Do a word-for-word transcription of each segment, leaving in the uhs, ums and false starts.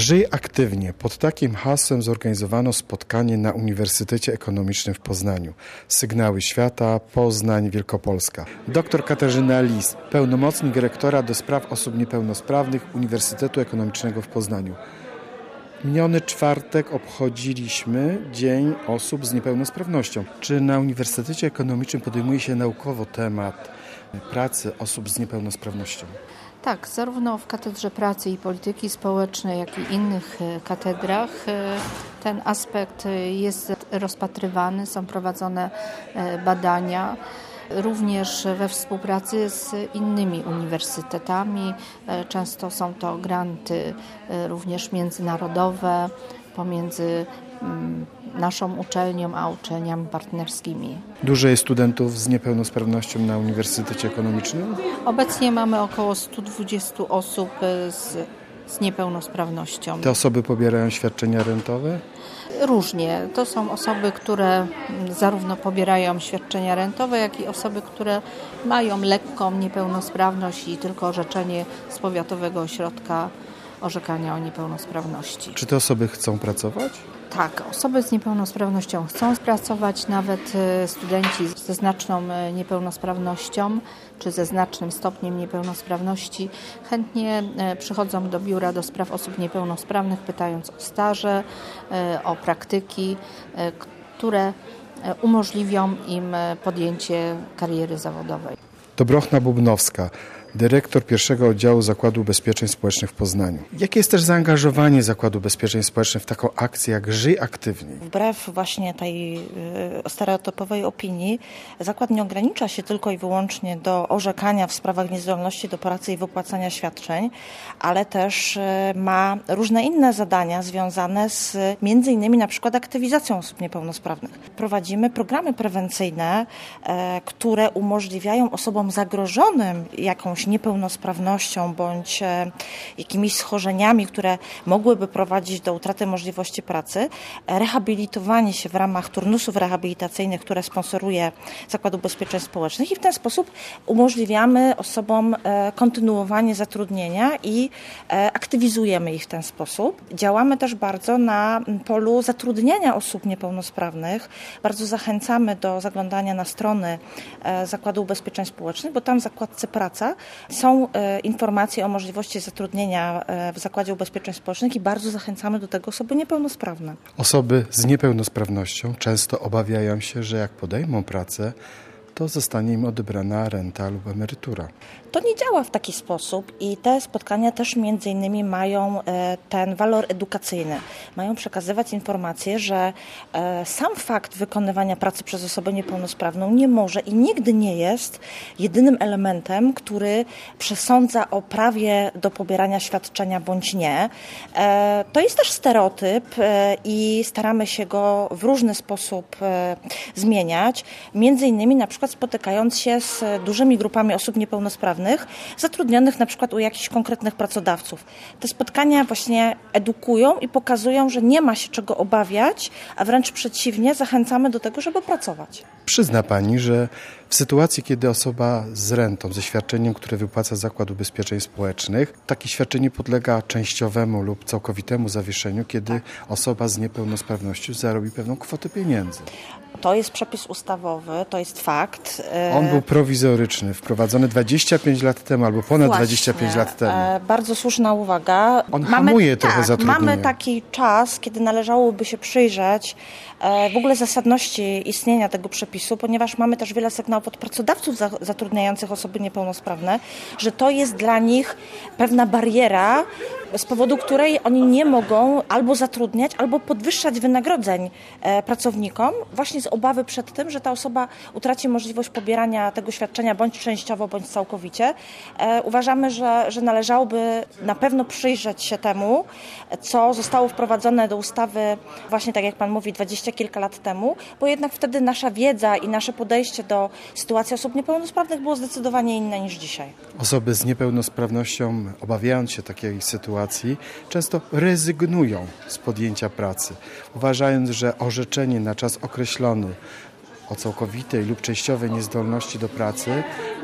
Żyj aktywnie. Pod takim hasłem zorganizowano spotkanie na Uniwersytecie Ekonomicznym w Poznaniu. Sygnały Świata, Poznań, Wielkopolska. Doktor Katarzyna Lis, pełnomocnik rektora do spraw osób niepełnosprawnych Uniwersytetu Ekonomicznego w Poznaniu. Miniony czwartek obchodziliśmy Dzień Osób z Niepełnosprawnością. Czy na Uniwersytecie Ekonomicznym podejmuje się naukowo temat pracy osób z niepełnosprawnością? Tak, zarówno w Katedrze Pracy i Polityki Społecznej, jak i innych katedrach ten aspekt jest rozpatrywany, są prowadzone badania. Również we współpracy z innymi uniwersytetami. Często są to granty również międzynarodowe pomiędzy naszą uczelnią a uczelniami partnerskimi. Dużo jest studentów z niepełnosprawnością na Uniwersytecie Ekonomicznym? Obecnie mamy około sto dwadzieścia osób z, z niepełnosprawnością. Te osoby pobierają świadczenia rentowe? Różnie. To są osoby, które zarówno pobierają świadczenia rentowe, jak i osoby, które mają lekką niepełnosprawność i tylko orzeczenie z Powiatowego Ośrodka Orzekania o Niepełnosprawności. Czy te osoby chcą pracować? Tak, osoby z niepełnosprawnością chcą pracować, nawet studenci ze znaczną niepełnosprawnością czy ze znacznym stopniem niepełnosprawności chętnie przychodzą do Biura do Spraw Osób Niepełnosprawnych, pytając o staże, o praktyki, które umożliwią im podjęcie kariery zawodowej. Dobrochna Bubnowska, dyrektor pierwszego oddziału Zakładu Ubezpieczeń Społecznych w Poznaniu. Jakie jest też zaangażowanie Zakładu Ubezpieczeń Społecznych w taką akcję jak Żyj aktywnie? Wbrew właśnie tej y, stereotypowej opinii, zakład nie ogranicza się tylko i wyłącznie do orzekania w sprawach niezdolności do pracy i wypłacania świadczeń, ale też y, ma różne inne zadania związane z między innymi na przykład aktywizacją osób niepełnosprawnych. Prowadzimy programy prewencyjne, y, które umożliwiają osobom zagrożonym jakąś niepełnosprawnością bądź e, jakimiś schorzeniami, które mogłyby prowadzić do utraty możliwości pracy, rehabilitowanie się w ramach turnusów rehabilitacyjnych, które sponsoruje Zakład Ubezpieczeń Społecznych i w ten sposób umożliwiamy osobom e, kontynuowanie zatrudnienia i e, aktywizujemy ich w ten sposób. Działamy też bardzo na polu zatrudniania osób niepełnosprawnych. Bardzo zachęcamy do zaglądania na strony e, Zakładu Ubezpieczeń Społecznych, bo tam w zakładce Praca są e, informacje o możliwości zatrudnienia e, w Zakładzie Ubezpieczeń Społecznych i bardzo zachęcamy do tego osoby niepełnosprawne. Osoby z niepełnosprawnością często obawiają się, że jak podejmą pracę, to zostanie im odebrana renta lub emerytura. To nie działa w taki sposób i te spotkania też między innymi mają ten walor edukacyjny. Mają przekazywać informacje, że sam fakt wykonywania pracy przez osobę niepełnosprawną nie może i nigdy nie jest jedynym elementem, który przesądza o prawie do pobierania świadczenia bądź nie. To jest też stereotyp i staramy się go w różny sposób zmieniać. Między innymi na przykład spotykając się z dużymi grupami osób niepełnosprawnych, zatrudnionych na przykład u jakichś konkretnych pracodawców. Te spotkania właśnie edukują i pokazują, że nie ma się czego obawiać, a wręcz przeciwnie, zachęcamy do tego, żeby pracować. Przyzna Pani, że w sytuacji, kiedy osoba z rentą, ze świadczeniem, które wypłaca Zakład Ubezpieczeń Społecznych, takie świadczenie podlega częściowemu lub całkowitemu zawieszeniu, kiedy osoba z niepełnosprawnością zarobi pewną kwotę pieniędzy. To jest przepis ustawowy, to jest fakt. On był prowizoryczny, wprowadzony dwadzieścia pięć lat temu albo ponad Właśnie, dwadzieścia pięć lat temu. E, bardzo słuszna uwaga. On hamuje trochę tak, zatrudnienie. Mamy taki czas, kiedy należałoby się przyjrzeć e, w ogóle zasadności istnienia tego przepisu, ponieważ mamy też wiele sygnałów od pracodawców za, zatrudniających osoby niepełnosprawne, że to jest dla nich pewna bariera, z powodu której oni nie mogą albo zatrudniać, albo podwyższać wynagrodzeń e, pracownikom, właśnie z obawy przed tym, że ta osoba utraci możliwość pobierania tego świadczenia bądź częściowo, bądź całkowicie. E, uważamy, że, że należałoby na pewno przyjrzeć się temu, co zostało wprowadzone do ustawy właśnie tak jak Pan mówi, dwadzieścia kilka lat temu, bo jednak wtedy nasza wiedza i nasze podejście do sytuacji osób niepełnosprawnych było zdecydowanie inne niż dzisiaj. Osoby z niepełnosprawnością, obawiając się takiej sytuacji, często rezygnują z podjęcia pracy, uważając, że orzeczenie na czas określony o całkowitej lub częściowej niezdolności do pracy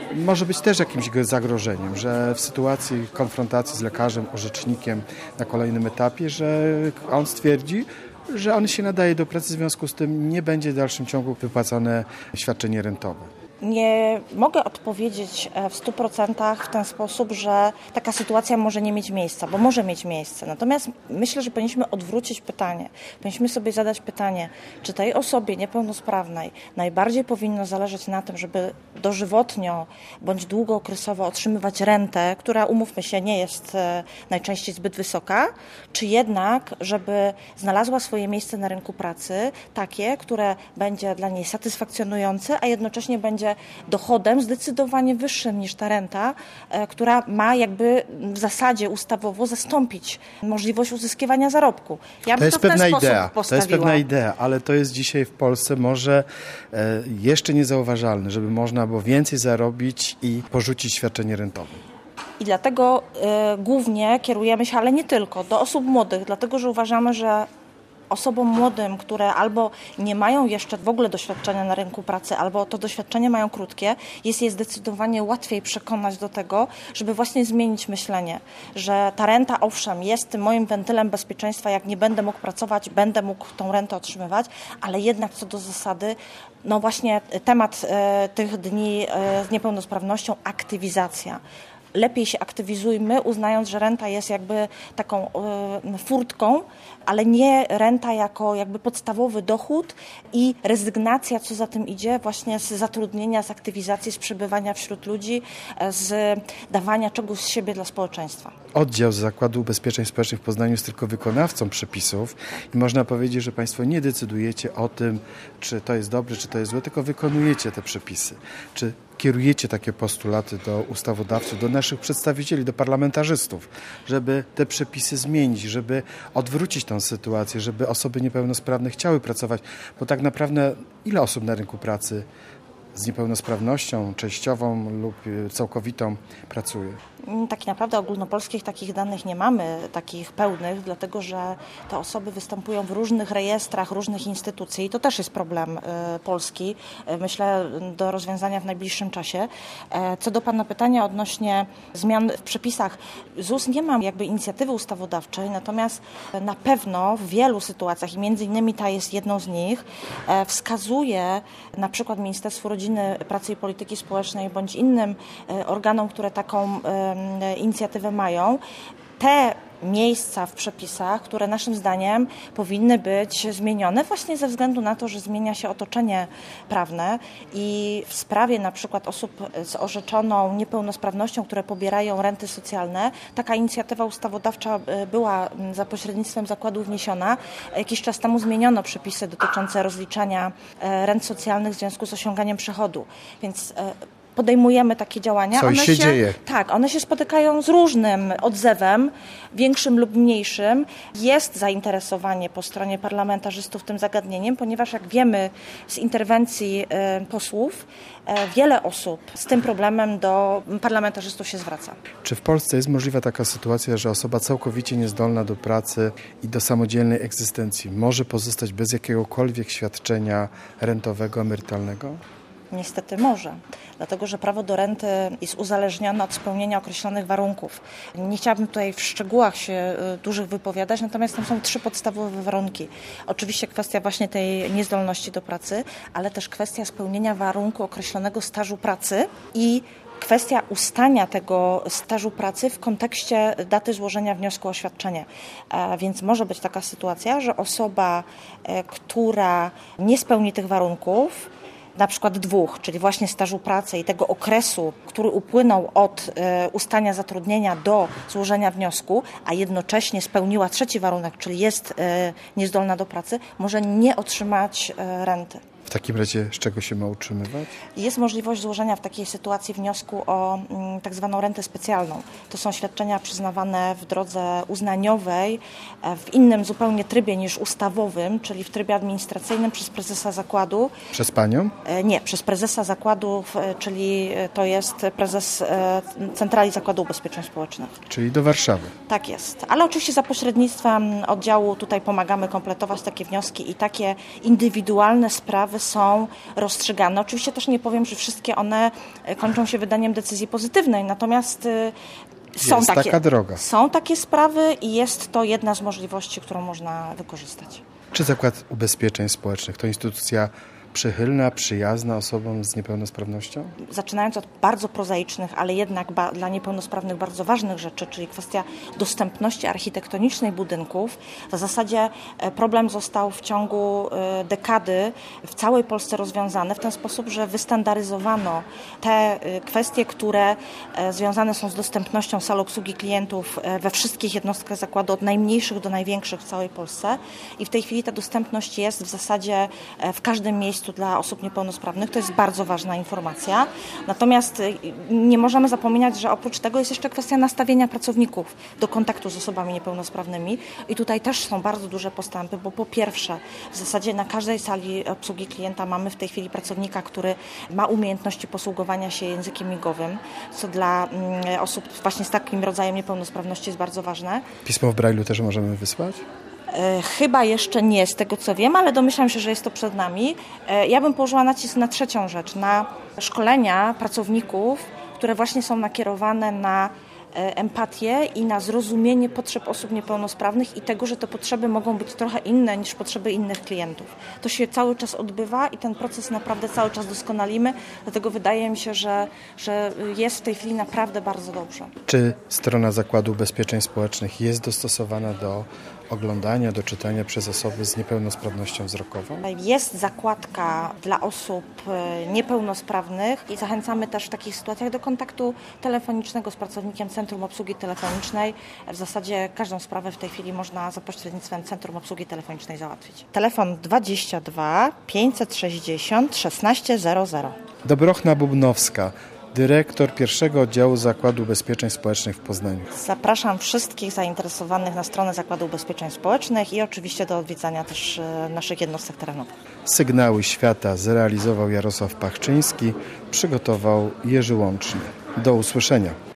może być też jakimś zagrożeniem, że w sytuacji konfrontacji z lekarzem, orzecznikiem na kolejnym etapie, że on stwierdzi, że on się nadaje do pracy, w związku z tym nie będzie w dalszym ciągu wypłacane świadczenie rentowe. Nie mogę odpowiedzieć w stu procentach w ten sposób, że taka sytuacja może nie mieć miejsca, bo może mieć miejsce. Natomiast myślę, że powinniśmy odwrócić pytanie. Powinniśmy sobie zadać pytanie, czy tej osobie niepełnosprawnej najbardziej powinno zależeć na tym, żeby dożywotnio bądź długookresowo otrzymywać rentę, która, umówmy się, nie jest najczęściej zbyt wysoka, czy jednak, żeby znalazła swoje miejsce na rynku pracy, takie, które będzie dla niej satysfakcjonujące, a jednocześnie będzie dochodem zdecydowanie wyższym niż ta renta, która ma jakby w zasadzie ustawowo zastąpić możliwość uzyskiwania zarobku. Ja to jest to pewna idea, to jest pewna idea, ale to jest dzisiaj w Polsce może jeszcze niezauważalne, żeby można było więcej zarobić i porzucić świadczenie rentowe. I dlatego y, głównie kierujemy się, ale nie tylko, do osób młodych, dlatego że uważamy, że osobom młodym, które albo nie mają jeszcze w ogóle doświadczenia na rynku pracy, albo to doświadczenie mają krótkie, jest je zdecydowanie łatwiej przekonać do tego, żeby właśnie zmienić myślenie, że ta renta, owszem, jest tym moim wentylem bezpieczeństwa, jak nie będę mógł pracować, będę mógł tą rentę otrzymywać, ale jednak co do zasady, no właśnie temat e, tych dni e, z niepełnosprawnością, aktywizacja. Lepiej się aktywizujmy, uznając, że renta jest jakby taką y, furtką, ale nie renta jako jakby podstawowy dochód i rezygnacja, co za tym idzie, właśnie z zatrudnienia, z aktywizacji, z przebywania wśród ludzi, z dawania czegoś z siebie dla społeczeństwa. Oddział z Zakładu Ubezpieczeń Społecznych w Poznaniu jest tylko wykonawcą przepisów i można powiedzieć, że Państwo nie decydujecie o tym, czy to jest dobre, czy to jest złe, tylko wykonujecie te przepisy. Czy kierujecie takie postulaty do ustawodawców, do naszych przedstawicieli, do parlamentarzystów, żeby te przepisy zmienić, żeby odwrócić tę sytuację, żeby osoby niepełnosprawne chciały pracować, bo tak naprawdę ile osób na rynku pracy z niepełnosprawnością częściową lub całkowitą pracuje? Tak naprawdę ogólnopolskich takich danych nie mamy, takich pełnych, dlatego że te osoby występują w różnych rejestrach, różnych instytucji i to też jest problem y, Polski, y, myślę, do rozwiązania w najbliższym czasie. E, co do Pana pytania odnośnie zmian w przepisach, ZUS nie ma jakby inicjatywy ustawodawczej, natomiast na pewno w wielu sytuacjach i między innymi ta jest jedną z nich, e, wskazuje na przykład Ministerstwu Rodziny, Pracy i Polityki Społecznej bądź innym e, organom, które taką e, inicjatywę mają, te miejsca w przepisach, które naszym zdaniem powinny być zmienione właśnie ze względu na to, że zmienia się otoczenie prawne i w sprawie na przykład osób z orzeczoną niepełnosprawnością, które pobierają renty socjalne, taka inicjatywa ustawodawcza była za pośrednictwem zakładu wniesiona. Jakiś czas temu zmieniono przepisy dotyczące rozliczania rent socjalnych w związku z osiąganiem przychodu, więc podejmujemy takie działania. Coś one się dzieje. Tak, one się spotykają z różnym odzewem, większym lub mniejszym. Jest zainteresowanie po stronie parlamentarzystów tym zagadnieniem, ponieważ jak wiemy z interwencji y, posłów, y, wiele osób z tym problemem do parlamentarzystów się zwraca. Czy w Polsce jest możliwa taka sytuacja, że osoba całkowicie niezdolna do pracy i do samodzielnej egzystencji może pozostać bez jakiegokolwiek świadczenia rentowego, emerytalnego? Niestety może, dlatego że prawo do renty jest uzależnione od spełnienia określonych warunków. Nie chciałabym tutaj w szczegółach się dużych wypowiadać, natomiast tam są trzy podstawowe warunki. Oczywiście kwestia właśnie tej niezdolności do pracy, ale też kwestia spełnienia warunku określonego stażu pracy i kwestia ustania tego stażu pracy w kontekście daty złożenia wniosku o świadczenie. A więc może być taka sytuacja, że osoba, która nie spełni tych warunków, na przykład dwóch, czyli właśnie stażu pracy i tego okresu, który upłynął od e, ustania zatrudnienia do złożenia wniosku, a jednocześnie spełniła trzeci warunek, czyli jest e, niezdolna do pracy, może nie otrzymać e, renty. W takim razie z czego się ma utrzymywać? Jest możliwość złożenia w takiej sytuacji wniosku o mm, tak zwaną rentę specjalną. To są świadczenia przyznawane w drodze uznaniowej, w innym zupełnie trybie niż ustawowym, czyli w trybie administracyjnym przez prezesa zakładu. Przez panią? Nie, przez prezesa zakładu, czyli to jest prezes Centrali Zakładu Ubezpieczeń Społecznych. Czyli do Warszawy. Tak jest, ale oczywiście za pośrednictwem oddziału tutaj pomagamy kompletować takie wnioski i takie indywidualne sprawy sprawy są rozstrzygane. Oczywiście też nie powiem, że wszystkie one kończą się wydaniem decyzji pozytywnej, natomiast są jest takie, taka droga. Są takie sprawy i jest to jedna z możliwości, którą można wykorzystać. Czy Zakład Ubezpieczeń Społecznych to instytucja przychylna, przyjazna osobom z niepełnosprawnością? Zaczynając od bardzo prozaicznych, ale jednak ba- dla niepełnosprawnych bardzo ważnych rzeczy, czyli kwestia dostępności architektonicznej budynków. W zasadzie problem został w ciągu dekady w całej Polsce rozwiązany w ten sposób, że wystandaryzowano te kwestie, które związane są z dostępnością sal obsługi klientów we wszystkich jednostkach zakładu, od najmniejszych do największych w całej Polsce. I w tej chwili ta dostępność jest w zasadzie w każdym miejscu dla osób niepełnosprawnych. To jest bardzo ważna informacja. Natomiast nie możemy zapominać, że oprócz tego jest jeszcze kwestia nastawienia pracowników do kontaktu z osobami niepełnosprawnymi i tutaj też są bardzo duże postępy, bo po pierwsze w zasadzie na każdej sali obsługi klienta mamy w tej chwili pracownika, który ma umiejętności posługowania się językiem migowym, co dla osób właśnie z takim rodzajem niepełnosprawności jest bardzo ważne. Pismo w Braille'u też możemy wysłać? Chyba jeszcze nie, z tego co wiem, ale domyślam się, że jest to przed nami. Ja bym położyła nacisk na trzecią rzecz, na szkolenia pracowników, które właśnie są nakierowane na empatię i na zrozumienie potrzeb osób niepełnosprawnych i tego, że te potrzeby mogą być trochę inne niż potrzeby innych klientów. To się cały czas odbywa i ten proces naprawdę cały czas doskonalimy, dlatego wydaje mi się, że, że jest w tej chwili naprawdę bardzo dobrze. Czy strona Zakładu Ubezpieczeń Społecznych jest dostosowana do oglądania, do czytania przez osoby z niepełnosprawnością wzrokową? Jest zakładka dla osób niepełnosprawnych i zachęcamy też w takich sytuacjach do kontaktu telefonicznego z pracownikiem Centrum Obsługi Telefonicznej. W zasadzie każdą sprawę w tej chwili można za pośrednictwem Centrum Obsługi Telefonicznej załatwić. Telefon dwadzieścia dwa pięćset sześćdziesiąt szesnaście zero zero. Dobrochna Bubnowska, dyrektor pierwszego oddziału Zakładu Ubezpieczeń Społecznych w Poznaniu. Zapraszam wszystkich zainteresowanych na stronę Zakładu Ubezpieczeń Społecznych i oczywiście do odwiedzania też naszych jednostek terenowych. Sygnały świata zrealizował Jarosław Pachczyński, przygotował Jerzy Łączny. Do usłyszenia.